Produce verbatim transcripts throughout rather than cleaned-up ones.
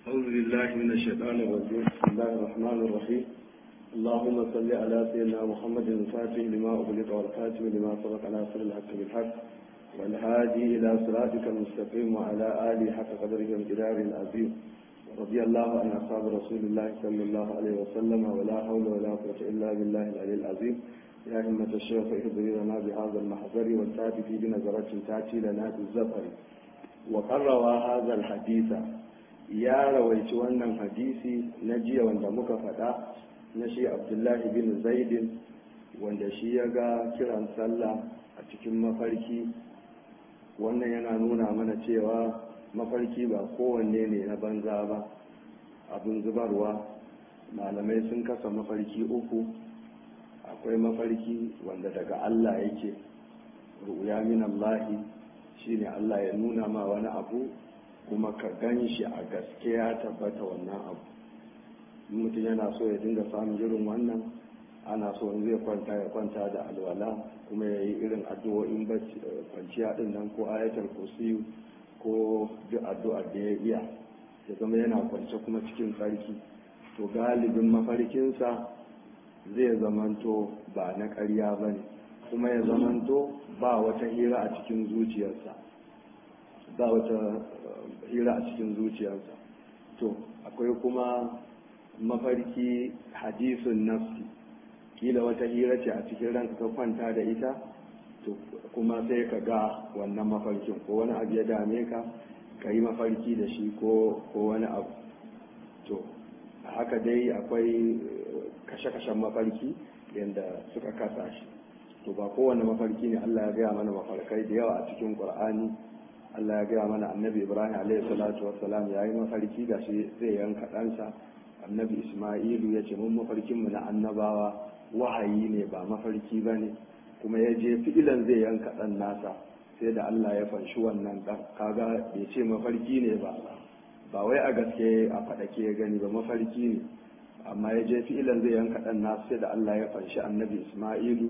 أعوذ بالله من الشيطان الرجيم. بسم الله الرحمن الرحيم. اللهم صل على سيدنا محمد الفاتح لما أغلق والخاتم لما سبق ناصر الحق بالحق والهادي إلى صراطك المستقيم وعلى آله حق قدره ومقداره العظيم. رضي الله عن أصحاب رسول الله صلى الله عليه وسلم ولا حول ولا قوة إلا بالله العلي العظيم. يا همة الشيخ اهدري لنا بهذا المحضر والتاتي في بنظرة تأتي لنا بالزفر. وقد روى هذا الحديث ya rawaici wannan hadisi na jiya wanda muka faɗa na shi abdullahi bin zaidin wanda shi ya ga kiran sallah a cikin mafarki. Wannan yana nuna mana cewa mafarki ba kowanne ne na banza ba abin zubarwa. Malamai sun kasa mafarki uku. Akwai mafarki wanda daga Allah yake, ru'ya min Allahi, shine Allah ya nuna ma wani abu kuma ka gan shi a gaske ya tabbata wannan abu. Mutum yana so ya dinga samun irin wannan, ana so in zai kwanta ya kwanta da alwala kuma ya yi irin addu'o'in kwanciya din nan ko ayatul kursiyu ko duk addu'ar da ya iya, ya zama yana kwance kuma cikin tsarki. To galibin mafarkinsa zai zamanto ba na ƙarya ba ne, kuma ya zamanto ba wata hira a cikin zuciyarsa ba wata hira a cikin zuciyarsa. To akwai kuma mafarki hadisun nafsi, kila wata hira ce a cikin ranka ka kwanta da ita, to kuma sai ka ga wannan mafarkin ko wani abu ya dame ka ka yi mafarki da shi ko wani abu. To haka dai akwai kashe-kashen mafarki yadda suka kasa shi. To ba kowane mafarki ne Allah ya gaya mana mafarkai da yawa a cikin Qur'ani. Allah ya gaya mana annabi Ibrahim alaihi salatu wassalam ya yi mafarki da shi zai yanka ɗansa. Annabi Ismailu ya ce mun mafarkinmu na annabawa wahayi ne ba mafarki ba ne, kuma ya je fi'ilan zai yanka ɗan nasa sai da Allah ya fanshi wannan ɗan. Kaga bai ce mafarki ne ba ba wai a gaske a faɗake ya gani ba, mafarki ne, amma ya je fi'ilan zai yanka ɗan nasa sai da Allah ya fanshi annabi Ismailu,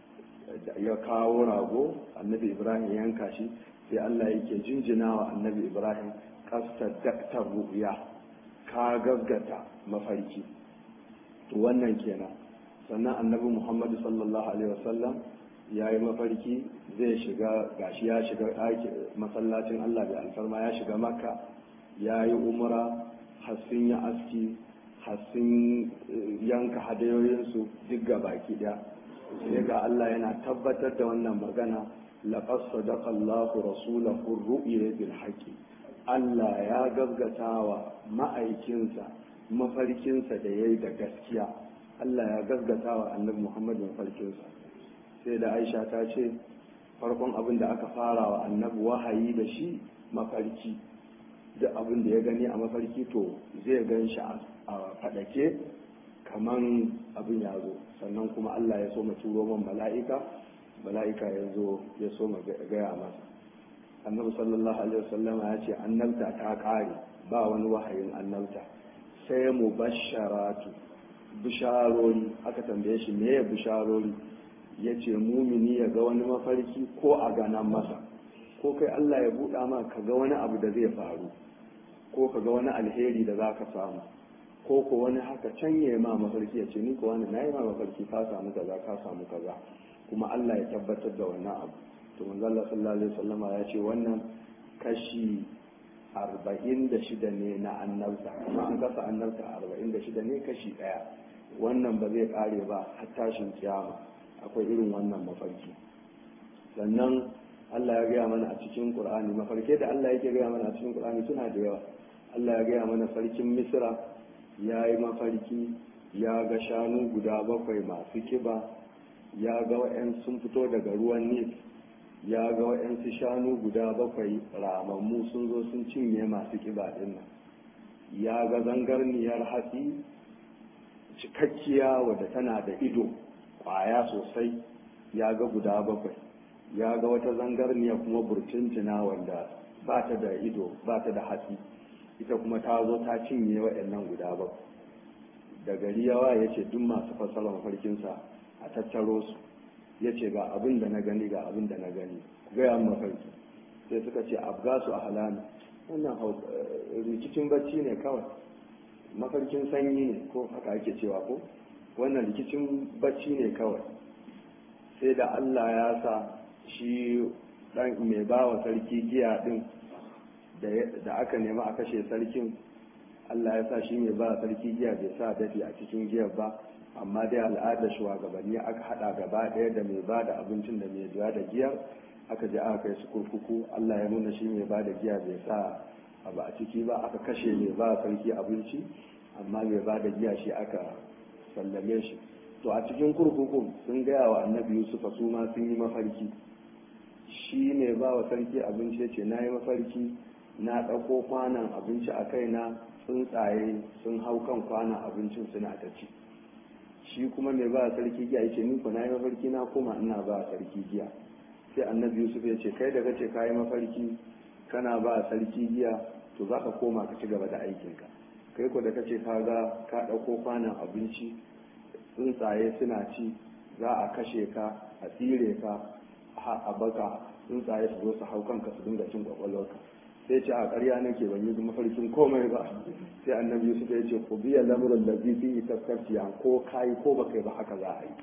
ya kawo rago annabi Ibrahim ya yanka shi, sai Allah yake jinjina wa annabi Ibrahim, kasta daktar ru'ya, ka gaggata mafarki. To wannan kenan. Sannan annabi Muhammad sallallahu alaihi wasallam ya yi mafarki zai shiga, gashi ya shiga masallacin Allah da alfarma, ya shiga Makka, ya yi umra, hassin ya aski, hassin yanka hadayoyinsu duk gabaki daya. Sai ga Allah yana tabbatar da wannan magana, laqad sadaqa Allahu rasulahu ar-ru'ya bil haqqi. Allah ya gaggatawa ma'aikinsa mafarkinsa da yayi da gaskiya. Allah ya gaggatawa annabi Muhammad mafarkinsa. Sai da Aisha ta ce farkon abin da aka fara wa annabi wahayi da shi mafarki. Duk abin da ya gani a mafarki to zai gan shi a fadake kaman abin ya zo. Sannan kuma Allah ya so mu turo man mala'ika mala'ika ya zo ya so gaya masa. Annabi sallallahu alaihi wasallam ya ce annabta ta kare, ba wani wahayin annabta, sai mu basharatu, bisharori. Aka tambaye shi me ya bisharori, ya ce mumini ya ga wani mafarki ko a ganan masa, ko kai Allah ya buɗa ma ka ga wani abu da zai faru, ko ka ga wani alheri da za ka samu, ko ko wani haka can ya ma mafarki ya ce ni ko wani na yi ma mafarki ka samu kaza ka samu kaza, kuma Allah ya tabbatar da wannan abu. To manzo Allah sallallahu alaihi wasallam ya ce wannan kashi arba'in da shida ne na annabta, kuma an kasa annabta arba'in da shida ne kashi daya. Wannan ba zai kare ba har tashin kiyama, akwai irin wannan mafarki. Sannan Allah ya gaya mana a cikin Qur'ani, mafarke da Allah yake gaya mana a cikin Qur'ani suna da yawa. Allah ya gaya mana sarkin Misra ya yi mafarki ya ga shanu guda bakwai masu kiba, ya ga wa'yan sun fito daga ruwan Nil, ya ga wa'yansu shanu guda bakwai ramammu sun zo sun cinye masu kiba din nan, ya ga zangarniyar hatsi cikakkiya wadda tana da ido kwaya sosai, ya ga guda bakwai, ya ga wata zangarniya kuma burtuntuna wanda ba ta da ido ba ta da hatsi, ita kuma ta zo ta cinye wa'yannan guda bakwai. Da gari yawa ya ce duk masu fassara mafarkinsa a tattaro su, ya ce ga abin da na gani ga abin da na gani, gaya mafarki. Sai suka ce abgasu a halami, wannan rikicin bacci ne kawai, mafarkin sanyi ne ko haka ake cewa ko wannan rikicin bacci ne kawai. sai da Allah ya sa shi dan mai bawa sarki giya din da aka nema a kashe sarkin, Allah ya sa shi mai ba sarki giya bai sa dafi a cikin giyar ba, amma dai al'adar shugabanni aka hada gaba daya da mai ba da abincin da mai biya da giyar aka je aka kai su kurkuku. Allah ya nuna shi mai ba da giya bai sa abu a ciki ba, aka kashe mai ba sarki abinci, amma mai ba da giya shi aka sallame shi. to a cikin kurkuku sun gaya wa annabi Yusuf su ma sun yi mafarki. shi ne ba wa sarki abinci ya ce na yi mafarki na ɗauko kwanan abinci a kaina, tsuntsaye sun hau kan kwanan abincin suna ta ci. shi kuma mai ba sarki giya ya ce ni ku na yi mafarki na kuma ina ba sarki giya. sai annabi Yusuf ya ce kai da kace ka yi mafarki kana ba sarki giya, to za ka koma ka ci gaba da aikinka. kai ko da kace ka ga ka ɗauko kwanan abinci tsuntsaye suna ci, za a kashe ka a tsire ka a baka tsuntsaye su zo su hau kanka su dinga cin kwakwalwarka. sai ce a ƙarya nake ban yi mafarkin komai ba. sai annabi Yusuf ya ce ku biya lamurin da zifi tafkarciya, ko kayi ko ba kai ba haka za a yi.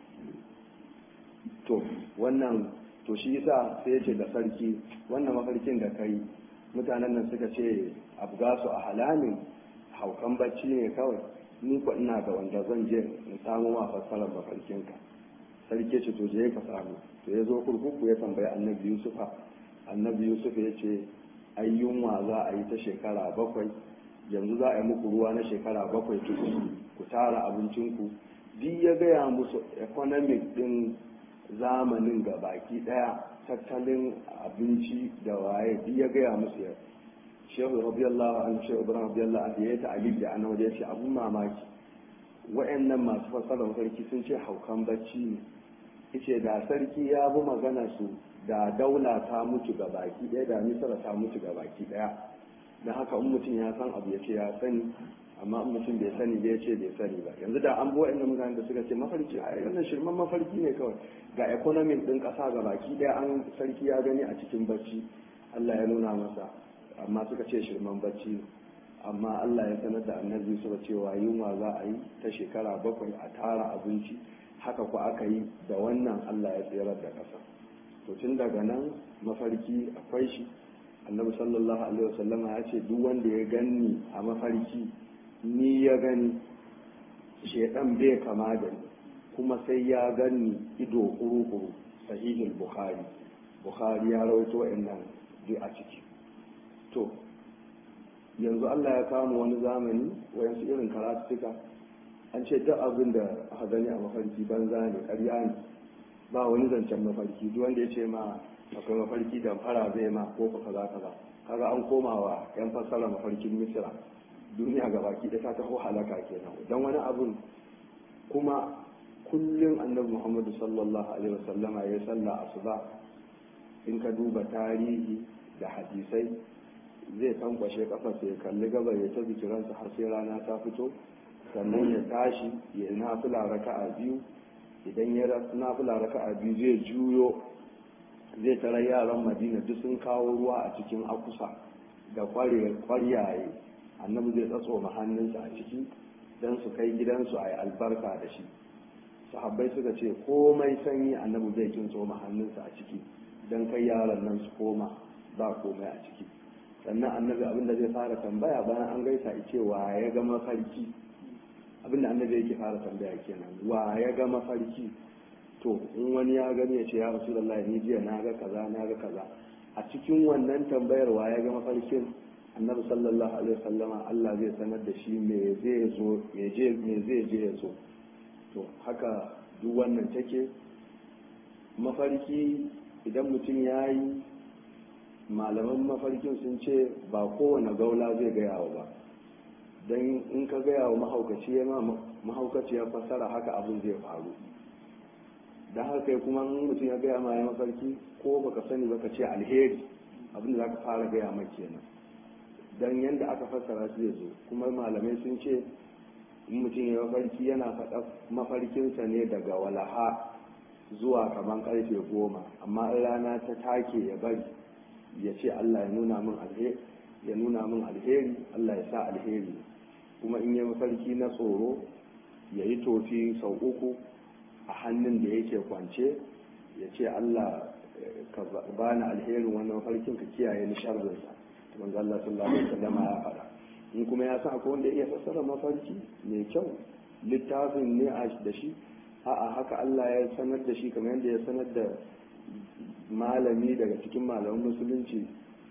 to wannan to shi yasa sai ya ce da sarki wannan mafarkin da kai mutanen nan suka ce abgasu a halamin haukan bacci ne kawai, ni ko ina ga wanda zan je in samu ma fassarar mafarkinka. sarki ce to je ka samu. to ya zo kurkuku ya tambayi annabi Yusufa. annabi Yusuf ya ce ayyunwa za a yi ta shekara bakwai, yanzu za a yi muku ruwa na shekara bakwai tukun ku tara abincinku. duk ya gaya musu economic din zamanin ga baki daya, tattalin abinci da waye duk ya gaya musu. ya shehu rabiyallahu an shehu ibrahim rabiyallahu an ya ta alif da ana wajen shi abun mamaki wa'annan masu fasarar sarki sun ce haukan bacci ne. yace da sarki ya bi magana su da daula ta mutu ga baki daya, da misra ta mutu ga baki daya. don haka in mutum ya san abu ya ce ya sani, amma in mutum bai sani bai ce bai sani ba. yanzu da an bi wa'annan mutanen da suka ce mafarki a wannan shirman mafarki ne kawai, ga economy din kasa ga baki daya an sarki ya gani a cikin bacci, Allah ya nuna masa, amma suka ce shirman bacci. amma Allah ya sanar da annabi suka cewa yunwa za a yi ta shekara bakwai a tara abinci. haka ku aka yi da wannan Allah ya tsirar da ƙasa. to tun daga nan mafarki akwai shi. annabi sallallahu alaihi wasallama ya ce duk wanda ya ganni a mafarki ni ya gani, shedan bai kama da ni, kuma sai ya ganni ido kuru-kuru. sahihul bukhari bukhari ya rawaito wa'annan duk a ciki. to yanzu Allah ya kama wani zamani wayansu irin karatuka an ce duk abin da aka gani a mafarki banza ne, ƙarya ne, ba wani zancen mafarki. duk wanda ya ce ma akwai mafarki da fara zai ma ko kaza kaza, kaga an koma wa yan fassara mafarkin misira. duniya ga baki da ta taho halaka kenan dan wani abun. kuma kullum annabi Muhammadu sallallahu alaihi wasallama ya salla asuba, in ka duba tarihi da hadisai zai tankwashe kafarsa ya kalli gabar ya ta zikiransa har sai rana ta fito, sannan ya tashi ya nafila raka'a biyu. idan ya nafila raka'a biyu zai juyo zai tara yaran Madina duk sun kawo ruwa a cikin akusa da kwaryaye, annabi zai tsatsoma hannunsa a ciki don su kai gidansu a yi albarka da shi. sahabbai suka ce komai sanyi annabi zai kintsoma hannunsa a ciki don kai yaran nan su koma ba komai a ciki. sannan annabi abinda zai fara tambaya bayan an gaisa ce wa ya ga mafarki, abinda annabi yake fara tambaya kenan, wa ya ga mafarki. to in wani ya gani ya ce ya rasulullahi ni jiya na ga kaza na ga kaza. a cikin wannan tambayar wa ya ga mafarkin, annabi sallallahu alaihi wasallama Allah zai sanar da shi me zai zo me je me zai je ya zo. to haka duk wannan take. mafarki idan mutum ya yi, malaman mafarkin sun ce ba kowane gaula zai gaya wa ba, don in ka gaya wa mahaukaci ya ma mahaukaci ya fassara haka abin zai faru. da haka kuma mutum ya gaya ma ya mafarki ko baka sani baka ce alheri, abin da za ka fara gaya mai kenan, don yadda aka fassara su zai zo. kuma malamai sun ce in mutum ya mafarki yana faɗa mafarkinsa ne daga walaha zuwa kaman karfe goma, amma in rana ta take ya bari ya ce Allah ya nuna min alheri ya nuna min alheri Allah ya sa alheri, kuma in yi mafarki na tsoro ya yi tofi sau uku a hannun da yake kwance ya ce Allah ka bani alherin wannan mafarkin ka kiyaye ni sharrinsa. manzo Allah sallallahu alaihi wasallam ya faɗa. in kuma ya san akwai wanda ya iya fassara mafarki mai kyau littafin ne a da shi a'a haka Allah ya sanar da shi kamar yadda ya sanar da malami daga cikin malaman musulunci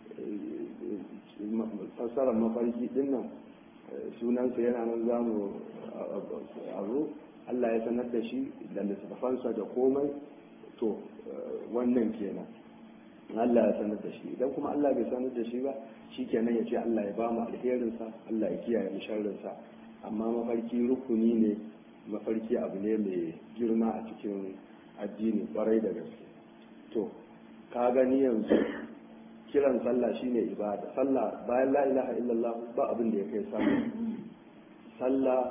fassarar mafarki dinnan sunansa yana nan zamu abu Allah ya sanar da shi da littafansa da komai, to wannan kenan Allah ya sanar da shi. Idan kuma Allah bai sanar da shi ba shi kenan ya ce Allah ya ba mu alherinsa, Allah ya kiyaye mu sharrinsa. Amma mafarki rukuni ne, mafarki abu ne mai girma a cikin addini kwarai da gaske. To ka gani yanzu kiran sallah shine ibada. Sallah bayan la ilaha illallah ba abin da ya kai sallah. Sallah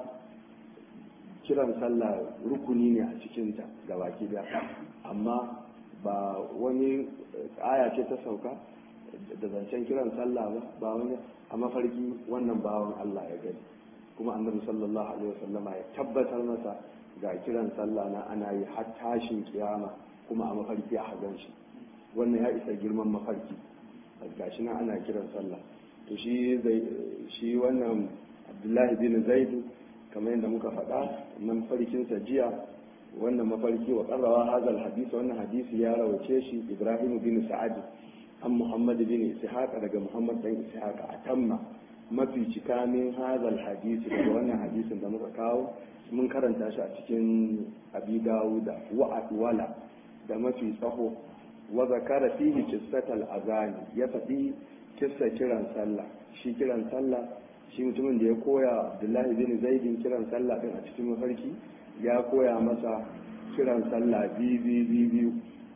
kiran sallah rukuni ne a cikinta gabaki daya, amma ba wani aya ce ta sauka da zancen kiran sallah ba ba wani a mafarki wannan bawan Allah ya gani, kuma annabi sallallahu alaihi wasallam ya tabbatar masa ga kiran sallah na ana yi har tashin kiyama kuma a mafarki a hagan shi. Wannan ya isa girman mafarki, gashi nan ana kiran sallah. To shi shi wannan Abdullahi bin Zaid kamar yadda muka faɗa nan farkinsa jiya wannan mafarki wa qarrawa hadal hadisi, wannan hadisi ya rawace shi Ibrahim bin Sa'ad an Muhammad bin Ishaq daga Muhammad dan Ishaq atamma mafi cika min hadal hadisi daga wannan hadisin da muka kawo mun karanta shi a cikin Abi Dawud wa atwala da mafi tsaho wa zakara fihi qissatal azani, ya faɗi kissa kiran sallah. Shi kiran sallah shi mutumin da ya koya Abdullahi bin Zaidin kiran sallah din a cikin mafarki ya koya masa kiran sallah biyu biyu biyu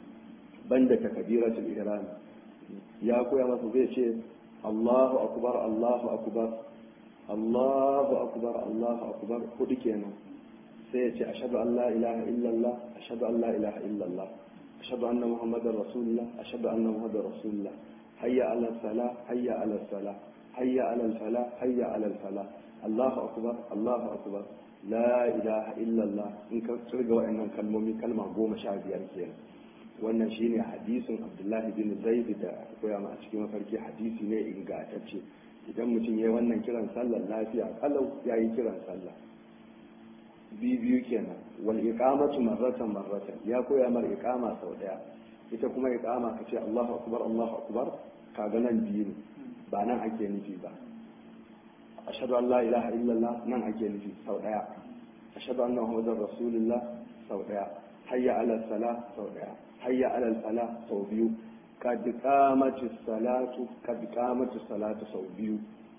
banda takbiratul ihram. Ya koya masa zai ce Allahu akbar Allahu akbar Allahu akbar Allahu akbar hudu kenan, sai ya ce ashhadu an la ilaha illallah ashhadu an la ilaha illallah ashhadu anna muhammadar rasulullah ashhadu anna muhammadar rasulullah hayya ala salah hayya ala salah hayya ala salah hayya ala salah Allahu akbar Allahu akbar la ilaha illallah. in ka tsirga wa'annan kalmomi kalma goma sha biyar kenan. Wannan shine hadisin Abdullahi bin Zaid da koya ma a cikin mafarki, hadisi ne ingantacce. Idan mutum yayi wannan kiran sallar lafiya kalau yayi kiran sallah biyu biyu kenan. Wal iqamatu marratan marratan, ya koya mar iqama sau daya. Ita kuma iqama kace Allahu akbar Allahu akbar kaga nan biyu ne, ba nan ake nufi ba. ashhadu an la ilaha illallah nan ake nufi sau daya. ashhadu anna muhammadar rasulullah sau daya. hayya ala salah sau daya. hayya ala salah sau biyu. kad qamatis salatu kad qamatis salatu sau biyu,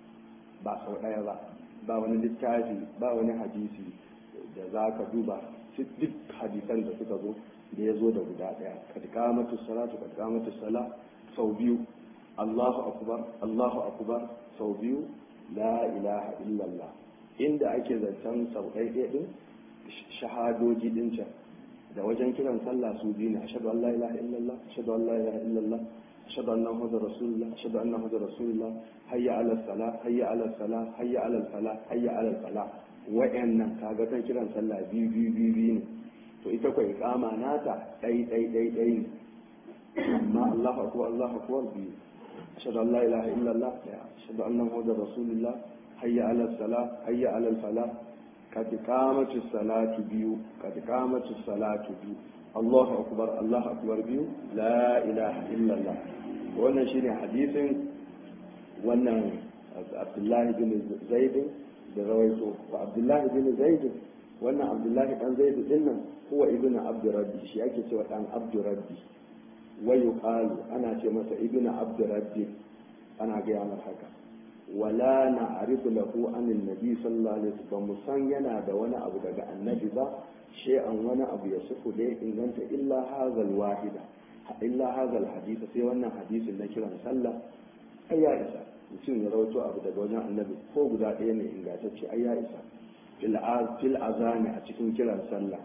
ba sau daya ba. ba wani littafi ba wani hadisi da zaka duba duk hadisan da suka zo da ya zo da guda daya. kad qamatis salatu kad qamatis salah sau biyu. Allahu akbar Allahu akbar sau biyu. La ilaha illallah. Inda ake zancen sau ɗaya ɗin shahadoji ɗin can da wajen kiran sallah su biyu ne. ashhadu an la ilaha illallah ashhadu an la ilaha illallah ashhadu anna muhammadar rasulullah ashhadu anna muhammadar rasulullah hayya ala salah hayya ala salah hayya ala salah hayya ala salah. wa'annan kaga kan kiran sallah biyu biyu biyu biyu ne. to ita ko iqama nata ɗai ɗai ɗai ɗai ne, amma Allahu akbar Allahu akbar biyu. أشهد أن لا إله إلا الله أشهد أن محمدا رسول الله حي على الصلاة حي على الفلاح قد قامت الصلاة بيو قد قامت الصلاة بيو الله أكبر الله أكبر بيو لا إله إلا الله. wannan shine hadisin wannan Abdullahi bin Zaid da rawaito. wa Abdullahi bin Zaid wannan Abdullahi dan Zaid dinnan huwa ibnu Abdurrabbi, shi ake cewa dan Abdurrabbi. ويقال أنا كمسا ابن عبد ربي أنا قيام الحكا ولا نعرف له عن النبي صلى الله عليه وسلم مسنينا دوانا أبو دقاء النبي ذا شيئا وانا أبو يصف ليه إن أنت إلا هذا الواحد إلا هذا الحديث سيوانا حديث النكرة مسلا أيها إسا mutum ya rawaito abu daga wajen annabi ko guda ɗaya ne ingantacce ai ya isa fil azani a cikin kiran sallah.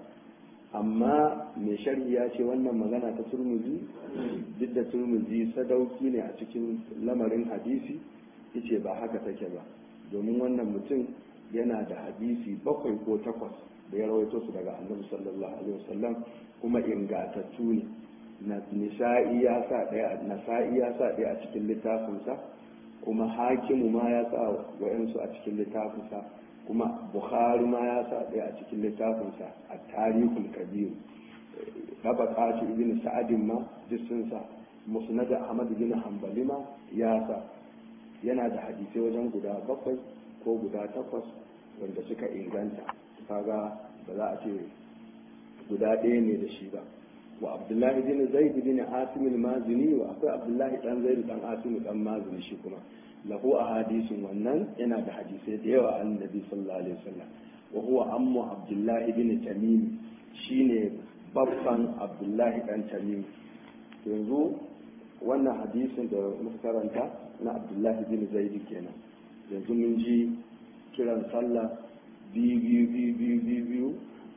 Amma mai sharhi ya ce wannan magana ta Turmuzi, duk da Turmuzi sadauki ne a cikin lamarin hadisi, yace ba haka take ba, domin wannan mutum yana da hadisi bakwai ko takwas da ya rawaito su daga annabi sallallahu alaihi wasallam kuma ingatattu ne. Nisa'i ya sa ɗaya Nasa'i ya sa ɗaya a cikin littafinsa, kuma Hakimu ma ya sa wa'ansu a cikin littafinsa, kuma Bukhari ma ya sa ɗaya a cikin littafinsa a Tarihul Kabir. Tabaqatu ibn Sa'adin ma duk sun sa, Musnad Ahmad bin Hanbali ma ya sa. Yana da hadisai wajen guda bakwai ko guda takwas wanda suka inganta, kaga ba za a ce guda ɗaya ne da shi ba. Wa Abdullahi bin Zaid bin Asim al-Mazini, wa akwai Abdullahi dan Zaid dan Asim dan Mazini shi kuma lahu ahadisun, wannan yana da hadisai da yawa an Nabi sallallahu alaihi wasallam. Wa huwa ammu Abdullahi bin Tamim, shine babban Abdullahi dan Tamim. Yanzu wannan hadisin da muka karanta na Abdullahi bin Zaid kenan. Yanzu mun ji kiran sallah biyu biyu biyu biyu biyu biyu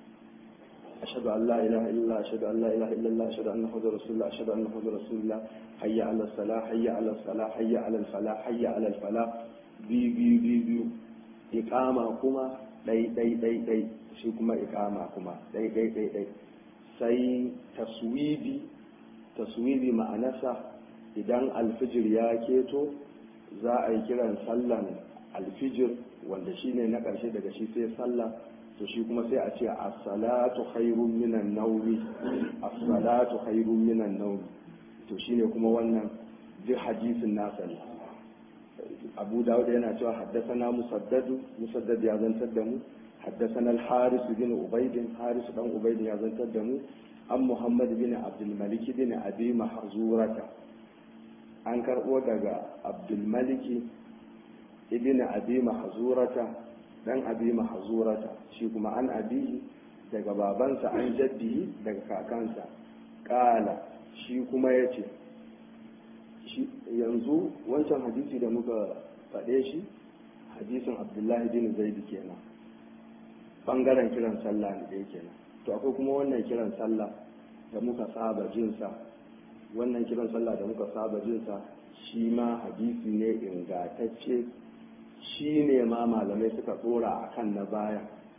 أشهد أن لا إله إلا الله أشهد أن لا إله إلا الله أشهد أن محمد رسول الله أشهد أن محمد رسول الله حي على الصلاة حي على الصلاة حي على الفلاح حي على الفلاح بي بي بي بي إقامة كما داي داي داي داي شي كما إقامة كما داي داي داي داي سي تصويبي تصويبي معنسا إذن الفجر يا كيتو za a yi kiran sallan alfijir wanda shine na ƙarshe daga shi sai sallah, to shi kuma sai a ce as-salatu khairun minan nawmi as-salatu khairun minan nawmi. To shine kuma wannan duk hadisin nasa ne. Abu Dawud yana cewa haddathana Musaddad, Musaddad ya zantar da mu, haddathana al-Haris bin Ubayd, Haris dan Ubayd ya zantar da mu, an Muhammad bin Abdul Malik bin Abi Mahzurata, an karbo daga Abdul Malik ibn Abi Mahzurata dan Abi Mahzurata, shi kuma an abihi daga babansa, an jaddihi daga kakansa. Kala shi kuma yace, shi yanzu wancan hadisi da muka faɗe shi hadisin Abdullahi bin Zaid kenan, bangaren kiran sallah ne da kenan. To akwai kuma wannan kiran sallah da muka saba jinsa, wannan kiran sallah da muka saba jinsa shi ma hadisi ne ingantacce, shi ne ma malamai suka tsora a kan na baya,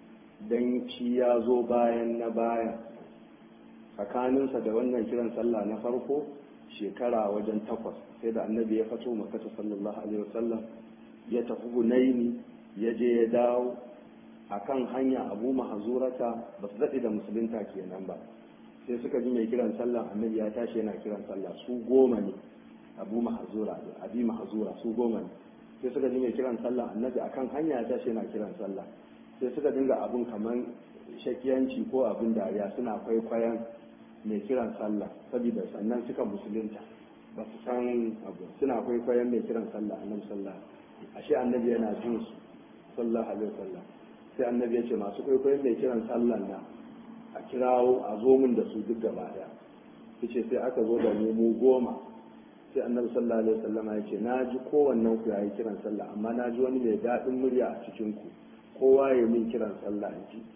don shi ya zo bayan na baya. Tsakaninsa da wannan kiran sallah na farko shekara wajen takwas, sai da annabi ya fito makata sallallahu alaihi wasallam, ya tafi Hunaini, ya je ya dawo a kan hanya. Abu Mahzurata ba su daɗe da musulunta kenan ba, sai suka ji mai kiran sallah annabi ya tashi yana kiran sallah, su goma ne. Abu Mahzura Abi Mahzura su goma ne, sai suka ji mai kiran sallah annabi akan hanya ya tashi yana kiran sallah, sai suka dinga abun kaman shakiyanci ko abin dariya, suna kwaikwayon mai kiran sallah, saboda sannan suka musulunta ba su san abu, suna kwaikwayon mai kiran sallah annabi sallah, ashe annabi yana jin su sallallahu alaihi wasallam. Sai annabi ya ce masu kwaikwayon mai kiran sallah na a kirawo a zo min da su duk gaba daya. Yace sai aka zo da mu goma, sai annabi sallallahu alaihi wasallam ya ce na ji kowannen ku yayi kiran sallah, amma na ji wani mai daɗin murya a cikin ku, kowa ya min kiran sallah in ji.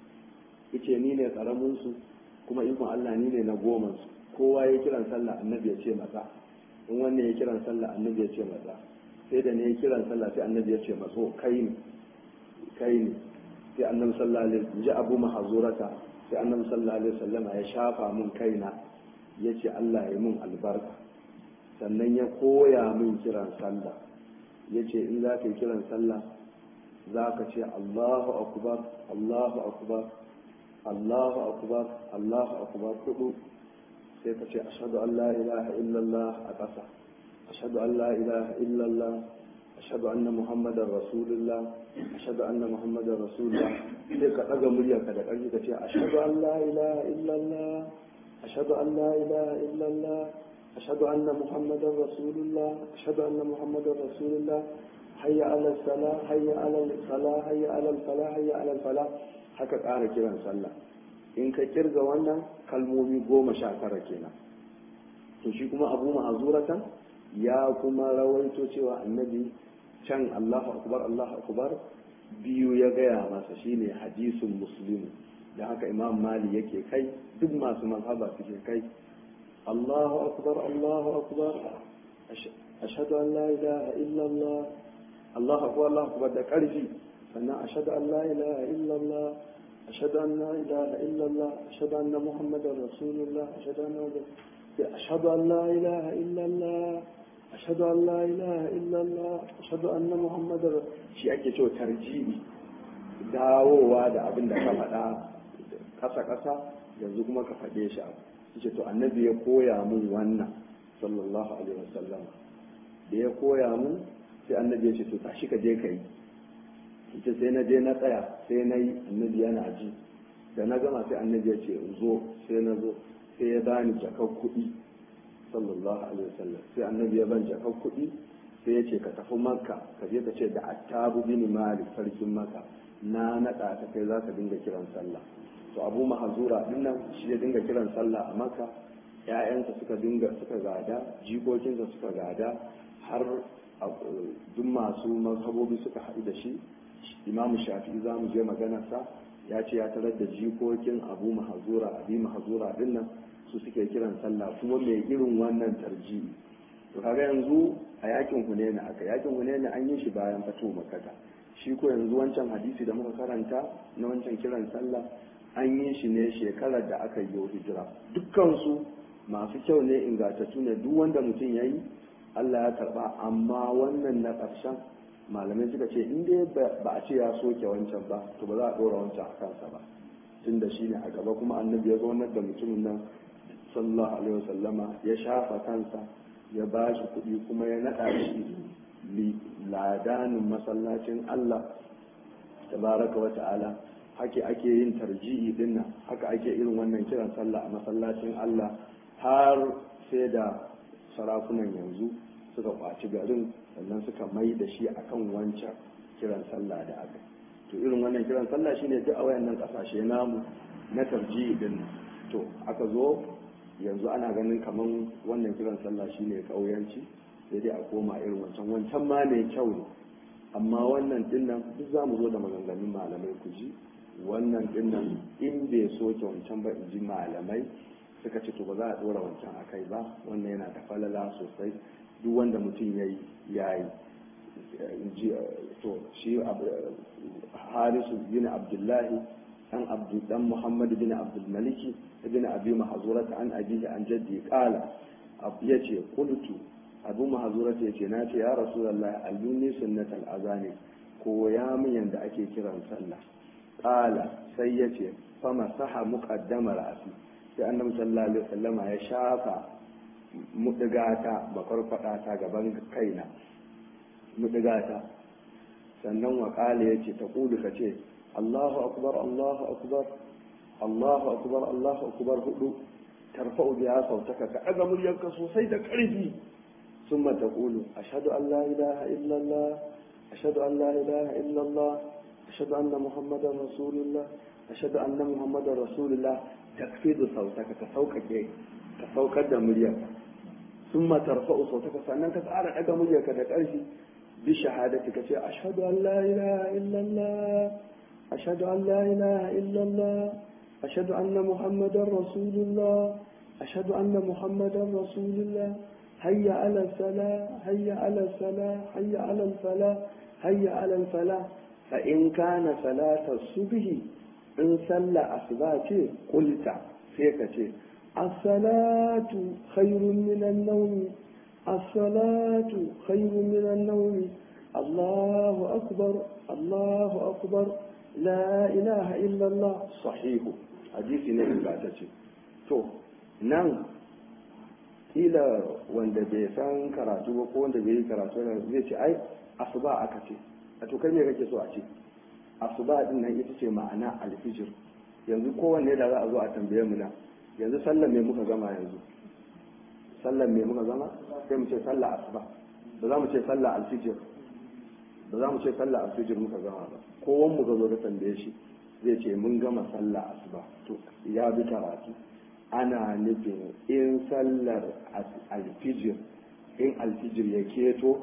Yace ni ne karamin su, kuma ikon Allah ni ne na goma su, kowa ya kiran sallah annabi ya ce maza, in wannan ya kiran sallah annabi ya ce maza. Sai da ne ya kiran sallah sai annabi ya ce mazo, kai ne kai ne sai annabi sallallahu alaihi wasallam ji Abu Mahzurata, sai annabi sallallahu alaihi wasallam ya shafa mun kaina, yace Allah ya mun albarka. Sannan ya koya min kiran sallah, yace in za ka yi kiran sallah za ka ce Allahu akbar Allahu akbar Allahu akbar Allahu akbar kudu, sai ka ce ashhadu an la ilaha illallah a ƙasa, ashhadu an la ilaha illallah, ashhadu anna muhammadar rasulullah, ashhadu anna muhammadar rasulullah. Sai ka daga muryarka da ƙarfi ka ce ashhadu an la ilaha illallah, ashhadu an la ilaha illallah, ashhadu anna muhammadar rasulullah, ashhadu anna muhammadar rasulullah, hayya ala salah hayya ala salah hayya ala falah hayya ala falah. Haka ƙara kiran sallah. In ka kirga wannan kalmomi goma sha tara kenan. To shi kuma Abu Mahzuratan ya kuma rawaito cewa annabi can Allahu akbar Allahu akbar biyu ya gaya masa, shine hadisin Muslim. Da haka Imam Mali yake kai, duk masu mazhaba suke kai Allahu akbar Allahu akbar ashhadu an la ilaha illallah Allahu akbar Allahu akbar da ƙarfi sannan ashhadu an la ilaha illallah ashhadu an la ilaha illallah ashhadu anna muhammadar rasulullah ashhadu anna ashhadu an la ilaha illallah ashhadu an la ilaha illallah ashhadu anna muhammadar shi ake cewa tarjibi dawowa da abin da ka faɗa kasa kasa yanzu kuma ka faɗe shi abu yace to annabi ya koya mun wannan sallallahu alaihi wasallam da ya koya mun sai annabi ya ce to tashi ka je ka yi ita sai na je na tsaya sai na yi annabi yana ji da na gama sai annabi ya ce in zo sai na zo sai ya bani jakar kuɗi sallallahu alaihi wasallam sai annabi ya ban jakar kuɗi sai ya ce ka tafi makka ka je ka ce da attabu bin malik sarkin makka na naɗa ta kai za ka dinga kiran sallah to abu mahazura dinnan shi ya dinga kiran sallah a makka ƴaƴansa suka dinga suka gada jikokinsa suka gada har duk masu mazhabobi suka haɗu da shi imamu shafi'i za mu je maganarsa ya ce ya tarar da jikokin abu mahazura abi mahazura dinnan su suke kiran sallah kuma mai irin wannan tarjihi to kaga yanzu a yakin hunaina aka yakin hunaina an yi shi bayan fito makata shi ko yanzu wancan hadisi da muka karanta na wancan kiran sallah an yi shi ne shekarar da aka yi hijira dukkansu masu kyau ne ingantattu ne duk wanda mutum ya yi Allah ya karba amma wannan na ƙarshen malamai suka ce in dai ba a ce ya soke wancan ba to ba za a ɗora wancan a kansa ba tun da shi ne a gaba kuma annabi ya zaunar da mutumin nan sallallahu alaihi wasallama ya shafa kansa ya ba shi kuɗi kuma ya naɗa shi ladanin masallacin Allah tabaraka wa ta'ala haka ake yin tarji'i din nan haka ake irin wannan kiran sallah a masallacin Allah har sai da sarakunan yanzu suka kwaci garin sannan suka mai da shi akan wancan kiran sallah da aka to irin wannan kiran sallah shine duk a wayannan kasashe namu na tarji'i din to aka zo yanzu ana ganin kaman wannan kiran sallah shine kauyanci sai dai a koma irin wancan wancan ma ne kyau ne amma wannan dinnan duk za mu zo da maganganun malamai ku ji wannan dinnan in bai soke wancan ba in ji malamai suka ce to ba za a dora wancan akai ba wannan yana da falala sosai duk wanda mutum ya yi ya yi to shi harisu bin abdullahi dan abdu dan muhammad bin abdul maliki ibn abi mahzurat an abihi an jaddi qala yace qultu abu mahzurat yace na ce ya rasulullah alluni sunnatal azani ko ya min yanda ake kiran sallah qala sai yace fama saha muqaddama ra'si sai annabi sallallahu alaihi wasallama ya shafa mudigata bakar ta gaban kaina mudigata sannan wa qala yace ta kudu kace Allahu akbar Allahu akbar Allahu akbar Allahu akbar hudu tarfa'u biha sautaka ka daga muryarka sosai da karfi summa taqulu ashhadu an la ilaha illa Allah ashhadu an la ilaha illa Allah ashhadu anna muhammadar rasulullah ashhadu anna muhammadar rasulullah takfidu sautaka ka saukake ka saukar da muryarka summa tarfa'u sautaka sannan ka tsara daga muryarka da karfi bi shahadati ka ce ashhadu an la ilaha illa Allah ashhadu an la ilaha illa Allah ashhadu anna muhammadar rasulullah ashhadu anna muhammadar rasulullah hayya ala salah hayya ala salah hayya ala falah hayya ala falah fa in kana salata subhi in salla asuba ce kulta sai ka ce as-salatu khairun min an-nawm as-salatu khairun min an-nawm Allahu akbar Allahu akbar la ilaha illa Allah sahihu hadisi ne ingantacce to nan kila wanda bai san karatu ba ko wanda bai yi karatu zai ce ai asuba aka ce a to kai me kake so a ce asuba din nan ita ce ma'ana alfijir yanzu kowanne da za a zo a tambaye mu na yanzu sallar me muka gama yanzu sallar me muka gama sai mu ce sallar asuba ba za mu ce sallar alfijir ba za mu ce sallar alfijir muka gama ba kowan mu ga zo da tambaye shi zai ce mun gama sallar asuba to ya bi karatu ana nufin in sallar alfijir in alfijir ya keto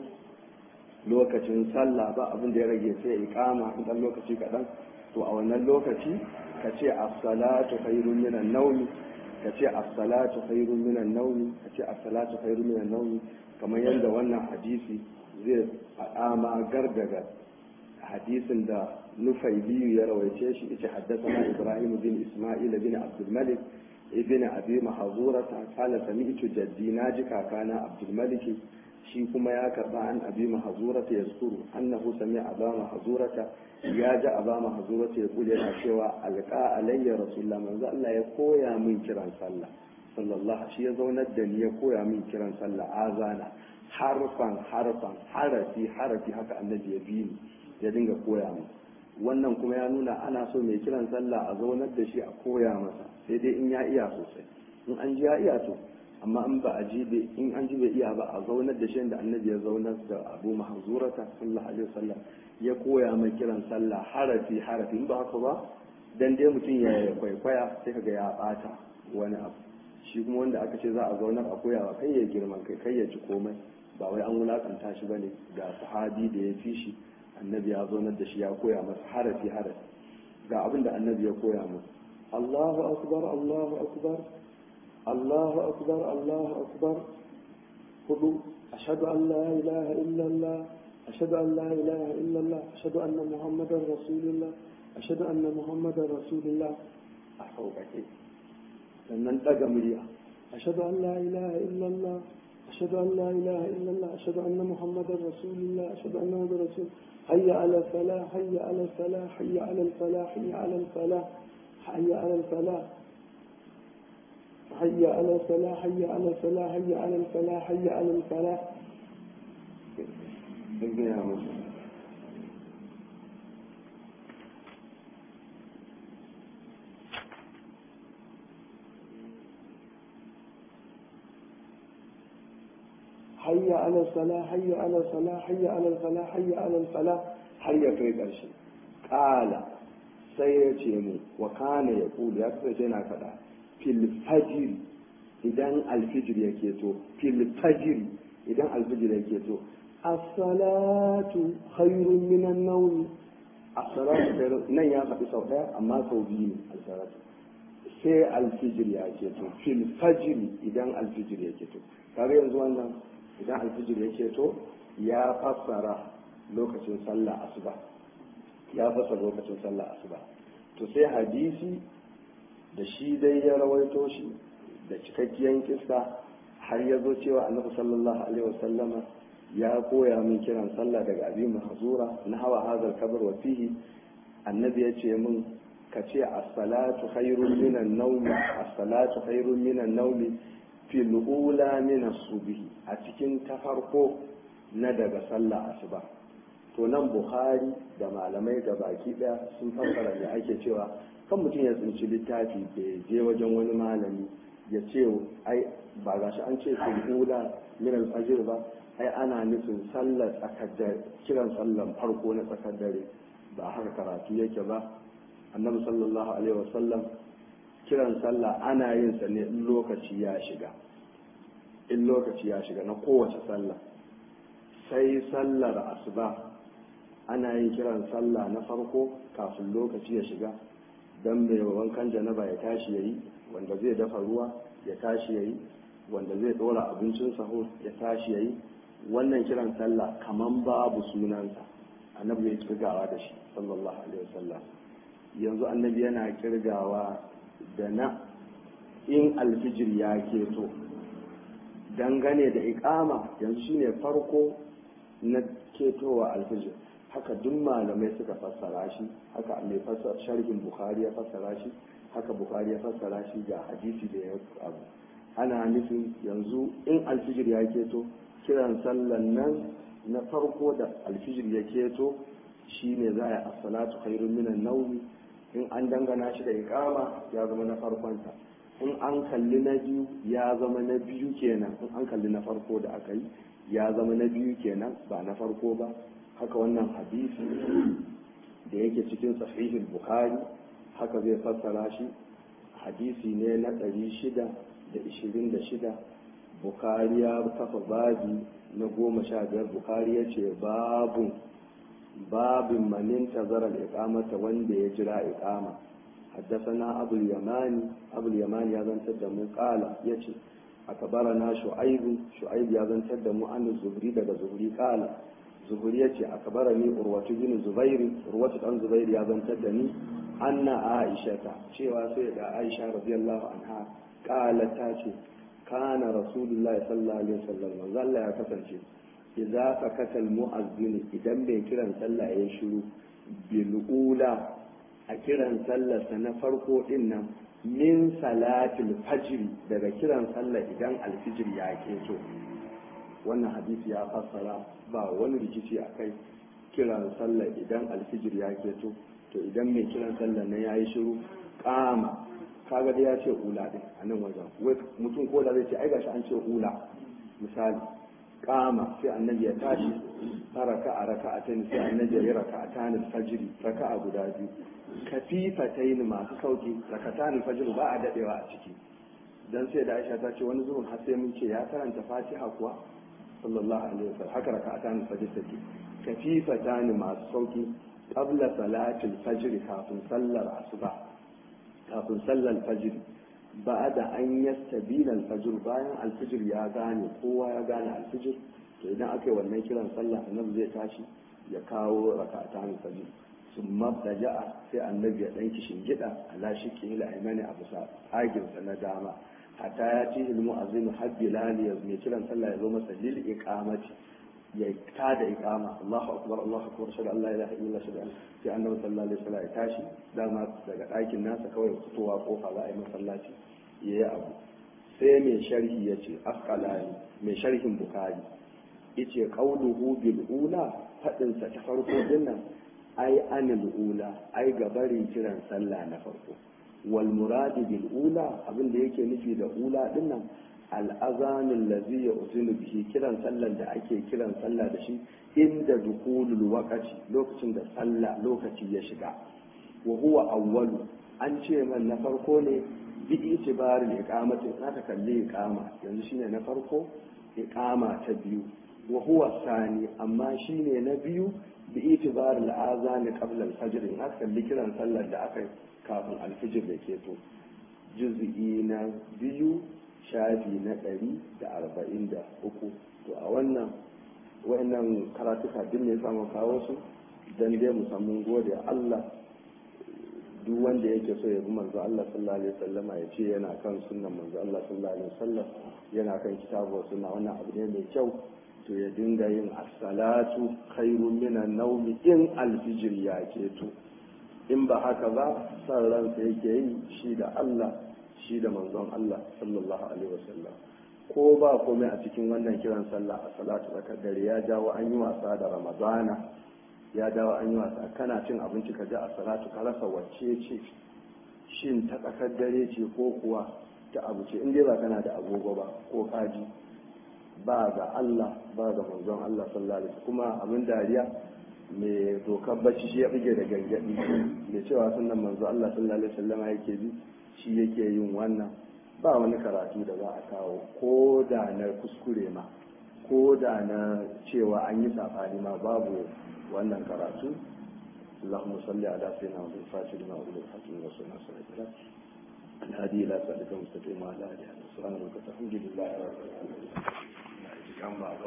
lokacin sallah ba abin da ya rage sai iqama in dan lokaci kaɗan to a wannan lokaci ka ce as-salatu khairun minan nawm ka ce as-salatu khairun minan nawm ka ce as-salatu khairun minan nawm kamar yadda wannan hadisi zai faɗa ma gardaga hadisin da nufayliyu ya rawaice shi ita haddasa ibrahim bin isma'il bin abdul malik ibn abi mahzurata qala sami'tu jaddi naji kakana abdul malik shi kuma ya karba an abi mahzurata yazkuru annahu sami'a aba mahzurata ya ji aba mahzurata ya kula yana cewa alqa alayya rasulullah manzo Allah ya koya min kiran sallah sallallahu shi ya zaunar da ni ya koya min kiran sallah azana harfan harfan harafi harafi haka annabi ya bi ni ya dinga koya min wannan kuma ya nuna ana so mai kiran sallah a zaunar da shi a koya masa sai dai in ya iya sosai in an ji ya iya to amma in ba a ji in an ji bai iya ba a zaunar da shi da annabi ya zaunar da abu mahzurata sallallahu alaihi wasallam ya koya mai kiran sallah harafi harafi in ba haka ba dan dai mutum ya kwaikwaya sai kaga ya bata wani abu shi kuma wanda aka ce za a zaunar a koyawa kai ya girman kai kai ya ci komai ba wai an wulakanta shi bane ga sahabi da ya fi shi annabi ya zaunar da shi ya koya masa harafi harafi ga abin da annabi ya koya masa Allahu akbar Allahu akbar Allahu akbar Allahu akbar hudu ashhadu an la ilaha illa Allah ashhadu an la ilaha illa Allah ashhadu anna muhammadar rasulullah ashhadu anna muhammadar rasulullah a sauƙaƙe sannan daga murya ashhadu an la ilaha illa Allah ashhadu an la ilaha illa Allah ashhadu anna muhammadar rasulullah ashhadu anna muhammadar rasul hayya ala salah hayya ala salah hayya ala salah hayya ala salah hayya ala salah hayya ala salah hayya ala salah hayya ala salah hayya ala salah ya musu hayya ala sala hayya ala sala hayya ala sala hayya ala sala har ya kai ƙarshe ƙala sai ya ce mu wa kana ya kulu ya kasance yana faɗa fil fajr idan alfijir yake to fil fajr idan alfijir yake to as-salatu khairun min an-nawm as-salatu khairun nan ya faɗi sau ɗaya amma sau biyu ne as-salatu sai alfijir yake to fil fajr idan alfijir yake to kaga yanzu wannan idan alfijir ya ceto ya fassara lokacin sallah asuba ya fassara lokacin sallah asuba to sai hadisi da shi dai ya rawaito shi da cikakkiyar kissa har ya zo cewa annabi sallallahu alaihi wasallama ya koya min kiran sallah daga abin mahzura na hawa hazar kabar wa fihi annabi ya ce min ka ce as-salatu khairun minan nawmi as-salatu khairun minan nawmi fil ula min as-subh a cikin ta farko na daga sallah asuba to nan bukhari da malamai da baki daya sun fassara da ake cewa kan mutum ya tsinci littafi bai je wajen wani malami ya ce ai ba gashi an ce fil ula min al-fajr ba ai ana nufin sallar tsakar kiran sallan farko na tsakar dare ba haka karatu yake ba annabi sallallahu alaihi wasallam kiran sallah ana yin sa ne in lokaci ya shiga in lokaci ya shiga na kowace sallah sai sallar asuba ana yin kiran sallah na farko kafin lokaci ya shiga don mai wankan janaba ya tashi yayi wanda zai dafa ruwa ya tashi yayi wanda zai dora abincin sahur ya tashi yayi wannan kiran sallah kaman babu sunansa annabi ya kirgawa da shi sallallahu alaihi wasallam yanzu annabi yana kirgawa da na in alfijir ya keto dangane da iqama yanzu shine farko na ketowa alfijir haka duk malamai suka fassara shi haka mai fassara sharhin bukhari ya fassara shi haka bukhari ya fassara shi ga hadisi da ya abu ana nufin yanzu in alfijir ya keto kiran sallan nan na farko da alfijir ya keto shine za a yi as-salatu khairun minan nawmi in an dangana shi da iqama ya zama na farkonta in an kalli na biyu ya zama na biyu kenan in an kalli na farko da aka yi ya zama na biyu kenan ba na farko ba haka wannan hadisi da yake cikin sahihul bukhari haka zai fassara shi hadisi ne na ɗari shida da ishirin da shida bukhari ya kafa babi na goma sha biyar bukhari ya ce babun babin manin tazarar iqamata wanda ya jira iqama حدثنا أبو اليماني أبو اليماني هذا انتدى من قال يتي akbarana shu'aib shu'aib ya zantar da mu an zuhri daga zuhri qala zuhri yace akbarani urwatu bin zubair urwatu dan zubair ya zantar da ni anna aisha ta cewa sai da aisha radiyallahu anha qala ta ce kana rasulullahi sallallahu alaihi wasallam manzo Allah ya kasance idza sakata almu'azzin idan bai kiran sallah ya shiru bil ula a kiran sallar sa na farko din nan min salatil fajr daga kiran sallah idan alfijir ya keto wannan hadisi ya fassara ba wani rikici akai kiran sallah idan alfijir ya keto to idan mai kiran sallah na yayi shiru kama kaga da ya ce ula din a nan wajen mutum ko da zai ce ai gashi an ce ula misali kama sai annabi ya tashi raka a raka'atayn sai annabi ya raka'atan al-fajr raka'a guda biyu kafifatayn masu sauki raka'atan al-fajr ba a dadewa a ciki dan sai da Aisha ta ce wani zuwan har sai mun ce ya karanta Fatiha kuwa sallallahu alaihi wasallam haka raka'atan al-fajr take kafifatan masu sauki qabla salati al-fajr kafin sallar asuba kafin sallar fajr ba da an yastabila al-fajr bayan al-fajr ya gane kowa ya gane al-fajr to idan aka yi wannan kiran sallah annabi zai tashi ya kawo rak'atan al-fajr summa daja'a sai annabi ya danki shingida ala shiqi ila aymani abu sa agin sa na dama hatta ya ci ilmu azim habbilal ya mai kiran sallah ya zo masa lil iqamati ya tada iqama Allahu akbar Allahu akbar shada Allah ilaha illa shada sai annabi sallallahu alaihi wasallam ya tashi dama daga ɗakin nasa kawai fitowa kofa za a yi masallaci yayi abu sai mai sharhi yace asqalani mai sharhin bukhari yace qauluhu bil ula fadin sa ta farko dinnan ai anil ula ai gabarin kiran sallah na farko wal murad bil ula abin da yake nufi da ula dinnan al'azanin lazi ya usulu bihi kiran sallar da ake kiran sallah da shi inda dukulul waqati lokacin da sallah lokaci ya shiga wa huwa awwalu an ce man na farko ne bi itibarin iqamati ka ta kalli iqama yanzu shine na farko iqama ta biyu wa huwa sani amma shine na biyu bi itibaril azani qabla al-fajr in aka kalli kiran sallar da aka kafin al-fajr da keto juz'i na biyu shafi na ɗari da arba'in da uku to a wannan wa'annan karatuka duk ne samun kawo su don dai musamman gode Allah duk wanda yake so ya bi manzo Allah sallallahu alaihi wasallam ya ce yana kan sunnan manzo Allah sallallahu alaihi wasallam yana kan kitabu sunna wannan abu ne mai kyau to ya dinga yin as-salatu khairun minan nawmi in al-fijr ya keto in ba haka ba san ransa yake yi shi da Allah shi da manzon Allah sallallahu alaihi wasallam ko ba komai a cikin wannan kiran sallah a salatu tsakar dare ya jawo an yi wasa da ramadana ya dawo an yi wasa kana cin abinci ka ji a salatu ka rasa wacce ce shin ta tsakar dare ce ko kuwa ta abu ce in dai ba kana da agogo ba ko kaji ba ga Allah ba ga manzon Allah sallallahu alaihi wasallam kuma abin dariya mai dokar bacci shi ya bige da gangadi mai cewa sunan manzo Allah sallallahu alaihi wasallam yake bi shi yake yin wannan ba wani karatu da za a kawo ko da na kuskure ma ko da na cewa an yi safari ma babu wannan karatu اللهم صل على سيدنا محمد الفاتح لما أغلق الحكيم وصلى الله عليه وسلم الهادي إلى صراطك المستقيم وعلى آله وصحبه وسلم الحمد لله رب العالمين